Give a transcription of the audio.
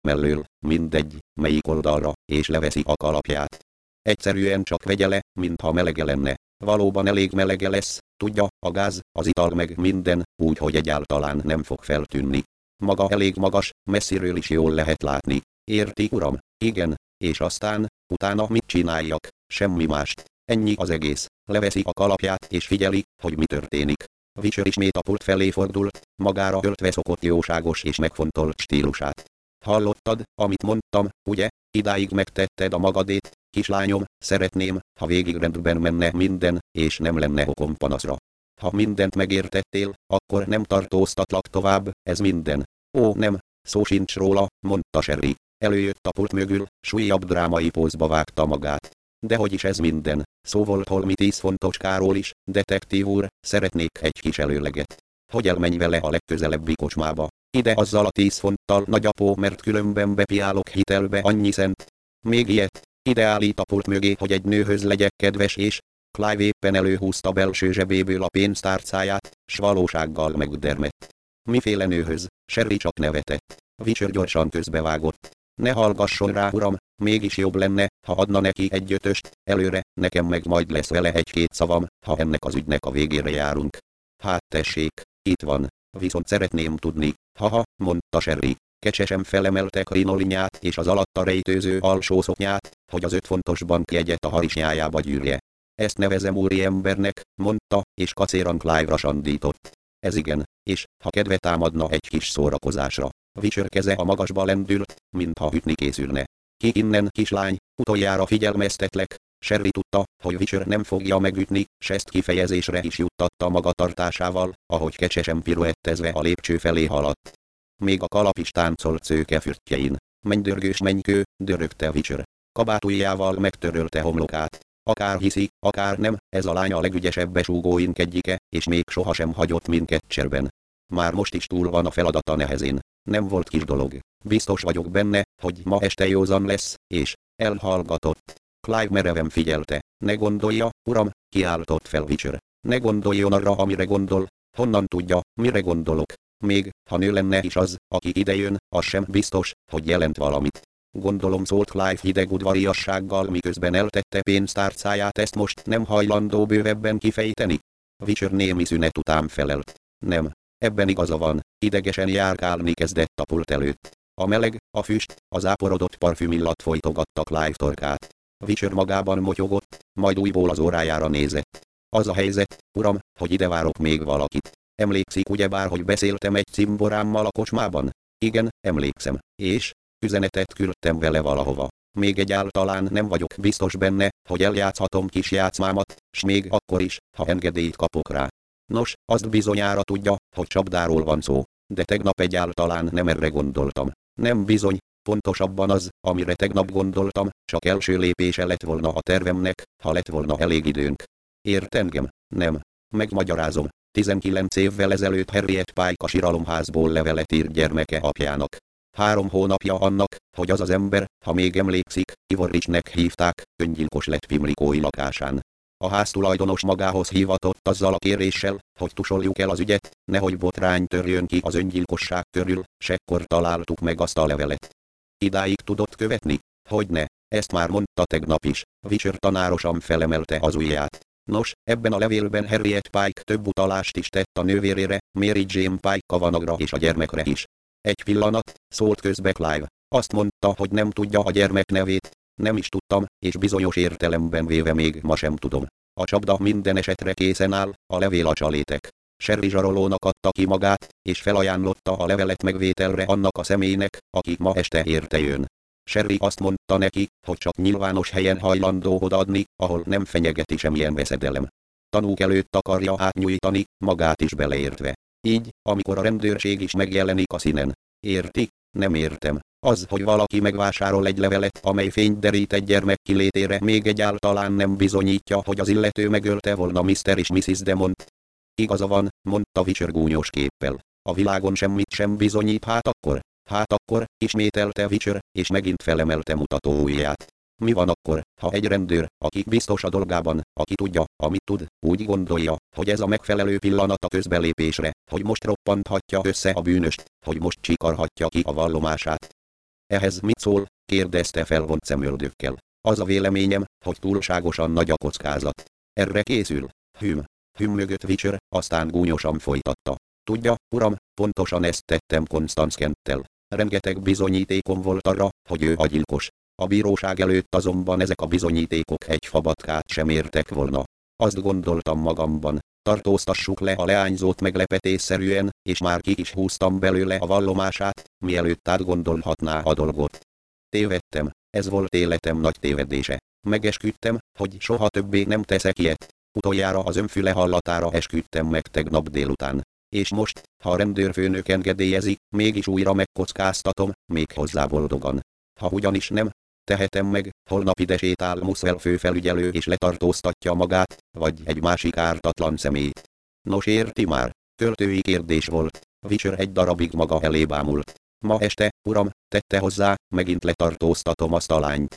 mellől, mindegy, melyik oldalra, és leveszi a kalapját. Egyszerűen csak vegye le, mintha melege lenne. Valóban elég melege lesz, tudja, a gáz, az ital meg minden, úgy, hogy egyáltalán nem fog feltűnni. Maga elég magas, messziről is jól lehet látni. Érti, uram? Igen. És aztán, utána mit csináljak? Semmi mást. Ennyi az egész. Leveszi a kalapját és figyeli, hogy mi történik. Witcher ismét a pult felé fordult, magára öltve szokott jóságos és megfontolt stílusát. Hallottad, amit mondtam, ugye? Idáig megtetted a magadét, kislányom, szeretném, ha végig rendben menne minden, és nem lenne okom panaszra. Ha mindent megértettél, akkor nem tartóztatlak tovább, ez minden. Ó nem, szó sincs róla, mondta Sherry. Előjött a pult mögül, s újabb drámai pózba vágta magát. Dehogy is ez minden, szó volt holmi 10 fontoskáról is, detektív úr, szeretnék egy kis előleget. Hogy elmenj vele a legközelebbi kocsmába? Ide azzal a 10 fonttal, nagyapó, mert különben bepiálok hitelbe annyi szent. Még ilyet, ide állít a pult mögé, hogy egy nőhöz legyek kedves, és Clive éppen előhúzta belső zsebéből a pénztárcáját, s valósággal megdermett. Miféle nőhöz? Sherry csak nevetett. Witcher gyorsan közbevágott. Ne hallgasson rá, uram, mégis jobb lenne, ha adna neki egy 5-öst, előre, nekem meg majd lesz vele egy-két szavam, ha ennek az ügynek a végére járunk. Hát tessék, itt van, viszont szeretném tudni, haha, mondta Sherry. Kecsesen felemelte krinolinját és az alatta rejtőző alsó szoknyát, hogy az 5 fontos bankjegyet a harisnyájába gyűrje. Ezt nevezem úriembernek, mondta, és kacéran Clive-ra sandított. Ez igen, és ha kedve támadna egy kis szórakozásra. Witcher keze a magasba lendült, mintha ütni készülne. Ki innen, kislány, utoljára figyelmeztetlek. Sherry tudta, hogy Witcher nem fogja megütni, s ezt kifejezésre is juttatta magatartásával, ahogy kecsesen piruettezve a lépcső felé haladt. Még a kalap is táncolt szőkefürtjein. Mennydörgős mennykő, dörögte Witcher. Kabátujjával megtörölte homlokát. Akár hiszi, akár nem, ez a lány a legügyesebb besúgóink egyike, és még sohasem hagyott minket cserben. Már most is túl van a feladata nehezén. Nem volt kis dolog. Biztos vagyok benne, hogy ma este józan lesz, és elhallgatott. Clive mereven figyelte. Ne gondolja, uram, kiáltott fel Witcher. Ne gondoljon arra, amire gondol. Honnan tudja, mire gondolok? Még, ha nő lenne is az, aki idejön, az sem biztos, hogy jelent valamit. Gondolom, szólt Clive hideg udvariassággal, miközben eltette pénztárcáját, ezt most nem hajlandó bővebben kifejteni. Witcher némi szünet után felelt. Nem. Ebben igaza van, idegesen járkálni kezdett a pult előtt. A meleg, a füst, az áporodott parfümillat folytogatta Clive torkát. Witcher magában motyogott, majd újból az órájára nézett. Az a helyzet, uram, hogy ide várok még valakit. Emlékszik ugyebár, hogy beszéltem egy cimborámmal a kocsmában? Igen, emlékszem, és üzenetet küldtem vele valahova. Még egyáltalán nem vagyok biztos benne, hogy eljátszhatom kis játszmámat, s még akkor is, ha engedélyt kapok rá. Nos, azt bizonyára tudja, hogy csapdáról van szó, de tegnap egyáltalán nem erre gondoltam. Nem bizony, pontosabban az, amire tegnap gondoltam, csak első lépése lett volna a tervemnek, ha lett volna elég időnk. Ért engem? Nem. Megmagyarázom. 19 évvel ezelőtt Harriet Pike a síralomházból levelet írt gyermeke apjának. 3 hónapja annak, hogy az az ember, ha még emlékszik, Ivorichnek hívták, öngyilkos lett Pimlikói lakásán. A háztulajdonos magához hívatott azzal a kéréssel, hogy tusoljuk el az ügyet, nehogy botrány törjön ki az öngyilkosság körül, s ekkor találtuk meg azt a levelet. Idáig tudott követni? Hogyne, ezt már mondta tegnap is. Witcher tanárosan felemelte az ujját. Nos, ebben a levélben Harriet Pike több utalást is tett a nővérére, Mary Jane Pike Kavanaghra és a gyermekre is. Egy pillanat, szólt közbe Clive. Azt mondta, hogy nem tudja a gyermek nevét. Nem is tudtam, és bizonyos értelemben véve még ma sem tudom. A csapda minden esetre készen áll, a levél a csalétek. Sherry zsarolónak adta ki magát, és felajánlotta a levelet megvételre annak a személynek, aki ma este érte jön. Sherry azt mondta neki, hogy csak nyilvános helyen hajlandó odaadni, ahol nem fenyegeti semmilyen veszedelem. Tanúk előtt akarja átnyújtani, magát is beleértve. Így, amikor a rendőrség is megjelenik a színen. Érti? Nem értem. Az, hogy valaki megvásárol egy levelet, amely fényt derít egy gyermek kilétére, még egyáltalán nem bizonyítja, hogy az illető megölte volna Mr. és Mrs. Demont. Igaza van, mondta Witcher gúnyos képpel. A világon semmit sem bizonyít, hát akkor, ismételte Witcher, és megint felemelte mutató ujját. Mi van akkor, ha egy rendőr, aki biztos a dolgában, aki tudja, amit tud, úgy gondolja, hogy ez a megfelelő pillanat a közbelépésre, hogy most roppanthatja össze a bűnöst, hogy most csikarhatja ki a vallomását. Ehhez mit szól? Kérdezte felvont szemöldökkel. Az a véleményem, hogy túlságosan nagy a kockázat. Erre készül. Hümmögött Witcher, aztán gúnyosan folytatta. Tudja, uram, pontosan ezt tettem Constance Kenttel. Rengeteg bizonyítékom volt arra, hogy ő a gyilkos. A bíróság előtt azonban ezek a bizonyítékok egy fabatkát sem értek volna. Azt gondoltam magamban, tartóztassuk le a leányzót meglepetésszerűen, és már ki is húztam belőle a vallomását, mielőtt átgondolhatná a dolgot. Tévedtem, ez volt életem nagy tévedése. Megesküdtem, hogy soha többé nem teszek ilyet. Utoljára az önfüle hallatára esküdtem meg tegnap délután. És most, ha a rendőrfőnök engedélyezi, mégis újra megkockáztatom, még hozzá boldogan. Ha ugyanis nem tehetem meg, holnap ide sétál Muswell főfelügyelő és letartóztatja magát, vagy egy másik ártatlan személyt. Nos, érti már, költői kérdés volt. Witcher egy darabig maga elé bámult. Ma este, uram, tette hozzá, megint letartóztatom azt a lányt.